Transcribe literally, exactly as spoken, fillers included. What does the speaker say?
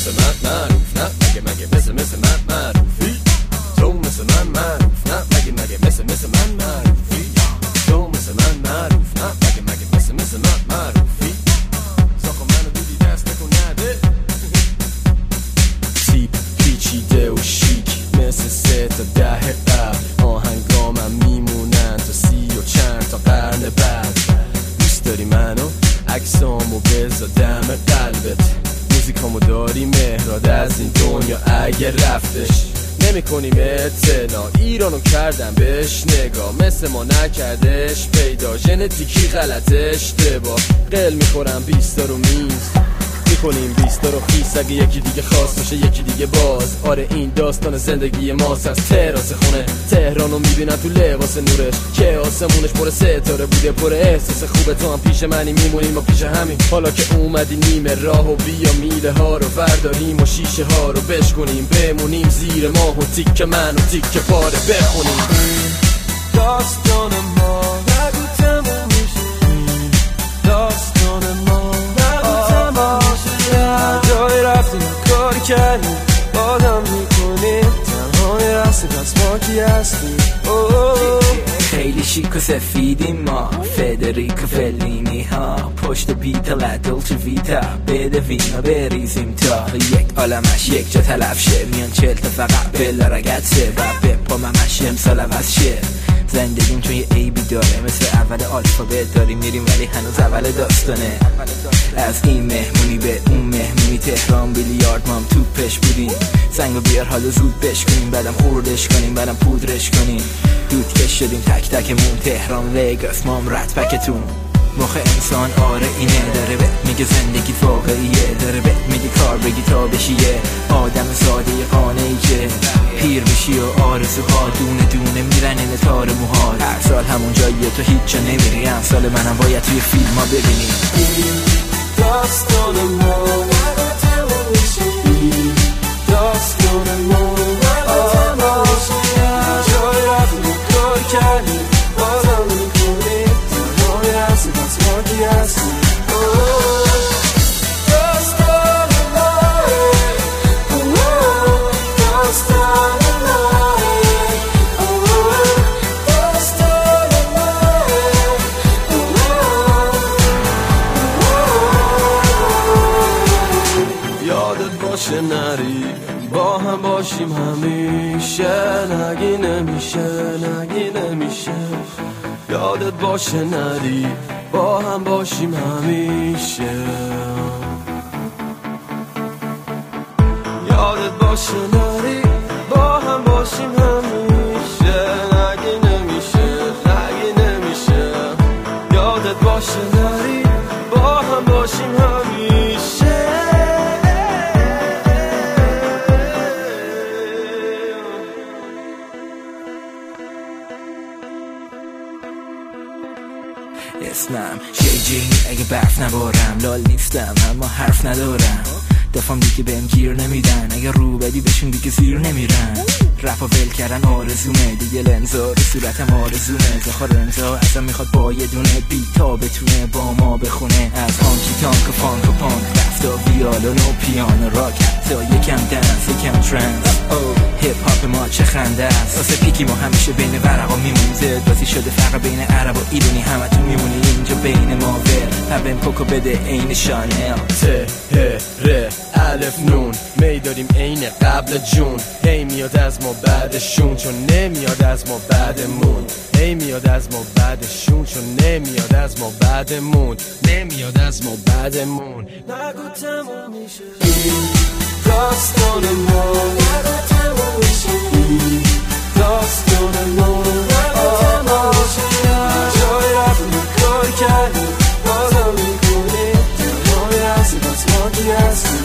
مثل من معروف نه مگه مگه مثل مثل من معروفی تو مثل من معروف نه مگه مگه مثل مثل من معروفی تو مثل من معروف نه مگه مگه مثل مثل من معروفی زاخو منو دیدی دست نکن نده تیپ پیچیده و شیک مثل سه تا ده قبل آهنگامم میمونن تا سی و چند تا قرن بعد دوست داری منو عکسامو بذار دم قلبت موزیکامو داری مهراد از این دنیا اگه رفتش نمی کنیم اعتنا ایرانو کردم بهش نگاه مثل ما نکردش پیدا ژنتیکی غلط اشتباه قل میخورم بیستا رو میز میکنیم بیستا رو خیس اگه یکی دیگه خواست باشه یکی دیگه باز آره این داستان زندگی ماست از تراس خونه تهرانو میبینن تو لباس نورش که آسمونش پر ستاره بوده پر احساس خوبه تو هم پیش منی میمونیم و پیش همین حالا که اومدی نیمه راه و بیا میله ها رو برداریم و شیشه ها رو بشکنیم بمونیم زیر ماه و تیک من و تیک پاره بخونیم داستان ما نگو تموم میشه داستان ما جای رفتیم کار کردیم آدم میکنیم تنهای رسته پس ما کی هستیم خیلی شیک و سفیدیم ما فدریکو فلینی ها پشت بیتا لدولچ ویتا بده وینا بریزیم تا یک عالمش یک جا تلف شه میان چل تا فقط بلا رگت شه و بپا ممش امسال عوض شه زندگیم چون یه عیبی داره مثل اول آلفابت داریم میریم ولی هنوز اول داستانه از این مهمونی به اون مهمونی تهران بیلیارد مام توپش بودیم سنگو بیار حالا زود بشکنیم بعدم خوردش کنیم بعدم پودرش کنیم دود کش شدیم تک تکمون تهران وگاس مام رد پکتون مخ انسان آره اینه داره به میگه زندگی واقعیه داره به میگه کار بگی تا بشی یه آدم ساده قانعی که پیر بشی و آرزوها دونه دونه میرن این تار موها هر سال همون جاییه تو هیچ جا نمیری امسال منم باید توی فیلم ها ببینی داستان ما نگو تموم میشه داستان ما نگو تموم میشه جای رفتیم کار کردیم بازم میکنیم تنهای هستی پس ما کی هستیم داستان ما داستان ما داستان ما یادت باشه نری با هم باشیم همیشه نگی نمیشه نگی نمیشه یادت باشه نری با هم باشیم همیشه یادت باشه نری با هم باشیم همیشه نگی نمیشه نگی نمیشه یادت باشه نری با هم باشیم همیشه اسمم شیجی اگه برف نبارم لال نیستم اما حرف ندارم دفعم دیگه بهم گیر نمیدن اگه رو بدی بهشون دیگه زیر نمیرن رفا ول کردن آرزومه دیگه لنزا رو صورتم آرزومه زخار رنزا ازم میخواد با یه دونه بیتا بتونه با ما بخونه از هانکی تانک و فانک و پانک رفتا ویالون و پیانو راک حتی یکم دنس یکم ترنس هیپ هاپ ما چه خنده است واسه پیکی ما همیشه بین ورقا میمونه بازی شده فرق بین عرب و ایرانی همتون میمونی اینجا بین ما ور پبن کوکو بده عین شانل ته ره الف نون میداریم عین قبل جون هی میاد از ما بعدشون چون نمیاد از ما بعدمون هی میاد از ما بعدشون چون نمیاد از ما بعدمون نمیاد از ما بعدمون نگو تموم میشه داستان ما نگو تموم میشه داستان ما نگو تموم میشه جای رفتیم کار کردیم بازم میکنیم تنهای هستی پس ما کی هستیم